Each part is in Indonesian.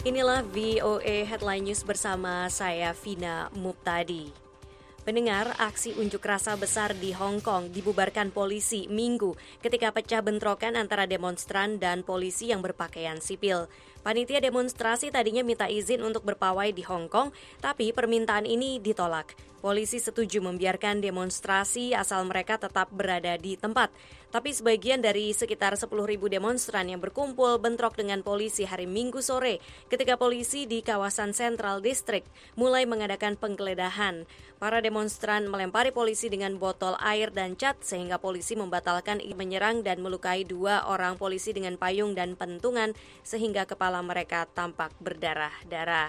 Inilah VOA Headline News bersama saya Vina Muptadi. Pendengar, aksi unjuk rasa besar di Hong Kong dibubarkan polisi Minggu ketika pecah bentrokan antara demonstran dan polisi yang berpakaian sipil. Panitia demonstrasi tadinya minta izin untuk berpawai di Hong Kong, tapi permintaan ini ditolak. Polisi setuju membiarkan demonstrasi asal mereka tetap berada di tempat. Tapi sebagian dari sekitar 10.000 demonstran yang berkumpul bentrok dengan polisi hari Minggu sore ketika polisi di kawasan Central District mulai mengadakan penggeledahan. Para demonstran melempari polisi dengan botol air dan cat sehingga polisi membatalkan menyerang dan melukai 2 orang polisi dengan payung dan pentungan sehingga kepala mereka tampak berdarah-darah.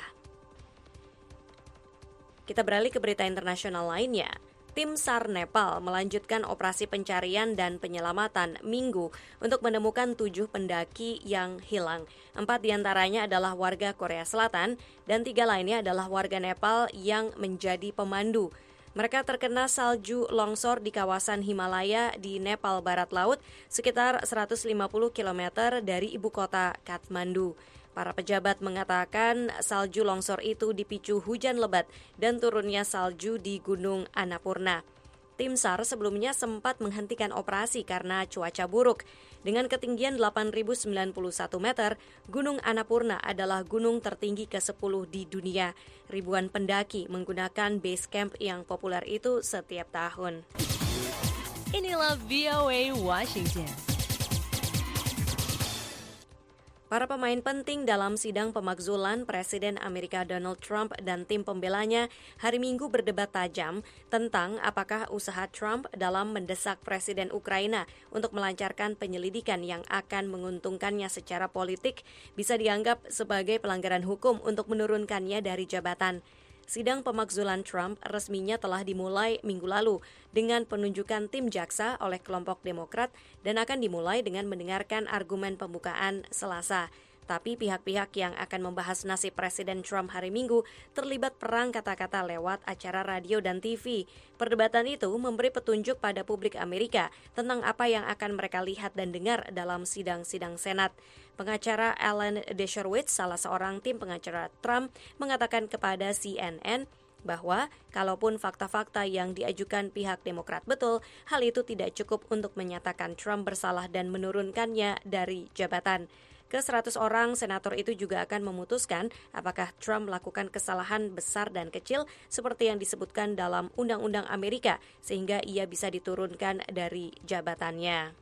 Kita beralih ke berita internasional lainnya. Tim SAR Nepal melanjutkan operasi pencarian dan penyelamatan Minggu untuk menemukan 7 pendaki yang hilang. 4 diantaranya adalah warga Korea Selatan dan 3 lainnya adalah warga Nepal yang menjadi pemandu. Mereka terkena salju longsor di kawasan Himalaya di Nepal Barat Laut sekitar 150 km dari ibu kota Kathmandu. Para pejabat mengatakan salju longsor itu dipicu hujan lebat dan turunnya salju di Gunung Annapurna. Tim SAR sebelumnya sempat menghentikan operasi karena cuaca buruk. Dengan ketinggian 8.091 meter, Gunung Annapurna adalah gunung tertinggi ke-10 di dunia. Ribuan pendaki menggunakan base camp yang populer itu setiap tahun. Inilah VOA Washington. Para pemain penting dalam sidang pemakzulan Presiden Amerika Donald Trump dan tim pembelanya hari Minggu berdebat tajam tentang apakah usaha Trump dalam mendesak Presiden Ukraina untuk melancarkan penyelidikan yang akan menguntungkannya secara politik bisa dianggap sebagai pelanggaran hukum untuk menurunkannya dari jabatan. Sidang pemakzulan Trump resminya telah dimulai minggu lalu dengan penunjukan tim jaksa oleh kelompok Demokrat dan akan dimulai dengan mendengarkan argumen pembukaan Selasa. Tapi pihak-pihak yang akan membahas nasib Presiden Trump hari Minggu terlibat perang kata-kata lewat acara radio dan TV. Perdebatan itu memberi petunjuk pada publik Amerika tentang apa yang akan mereka lihat dan dengar dalam sidang-sidang Senat. Pengacara Alan Dershowitz, salah seorang tim pengacara Trump, mengatakan kepada CNN bahwa kalaupun fakta-fakta yang diajukan pihak Demokrat betul, hal itu tidak cukup untuk menyatakan Trump bersalah dan menurunkannya dari jabatan. Ke-100 orang senator itu juga akan memutuskan apakah Trump melakukan kesalahan besar dan kecil seperti yang disebutkan dalam Undang-Undang Amerika sehingga ia bisa diturunkan dari jabatannya.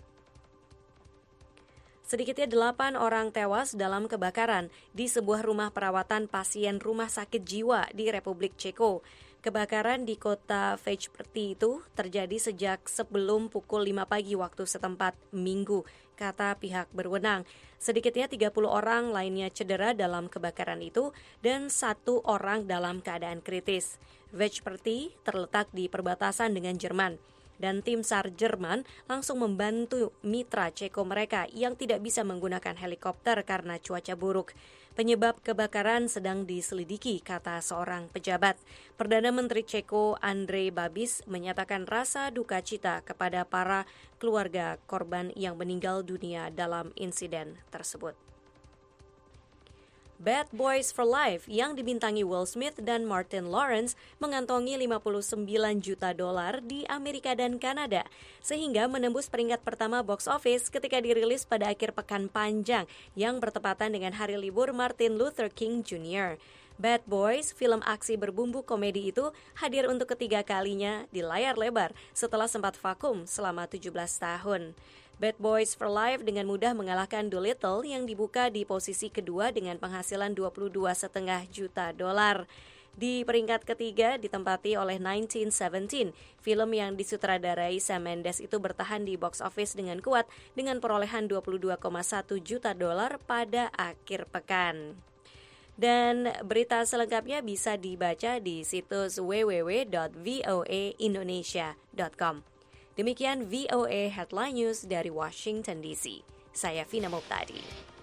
Sedikitnya 8 orang tewas dalam kebakaran di sebuah rumah perawatan pasien rumah sakit jiwa di Republik Ceko. Kebakaran di kota Vejprty itu terjadi sejak sebelum pukul 5 pagi waktu setempat Minggu, kata pihak berwenang. Sedikitnya 30 orang lainnya cedera dalam kebakaran itu dan 1 orang dalam keadaan kritis. Vejprty terletak di perbatasan dengan Jerman. Dan tim SAR Jerman langsung membantu mitra Ceko mereka yang tidak bisa menggunakan helikopter karena cuaca buruk. Penyebab kebakaran sedang diselidiki, kata seorang pejabat. Perdana Menteri Ceko Andrej Babis menyatakan rasa duka cita kepada para keluarga korban yang meninggal dunia dalam insiden tersebut. Bad Boys for Life yang dibintangi Will Smith dan Martin Lawrence mengantongi $59 juta di Amerika dan Kanada, sehingga menembus peringkat pertama box office ketika dirilis pada akhir pekan panjang yang bertepatan dengan hari libur Martin Luther King Jr. Bad Boys, film aksi berbumbu komedi itu hadir untuk ketiga kalinya di layar lebar setelah sempat vakum selama 17 tahun. Bad Boys for Life dengan mudah mengalahkan Dolittle yang dibuka di posisi kedua dengan penghasilan $22,5 juta. Di peringkat ketiga ditempati oleh 1917, film yang disutradarai Sam Mendes itu bertahan di box office dengan kuat dengan perolehan $22,1 juta pada akhir pekan. Dan berita selengkapnya bisa dibaca di situs www.voaindonesia.com. Demikian VOA Headline News dari Washington DC. Saya Vina Muptadi.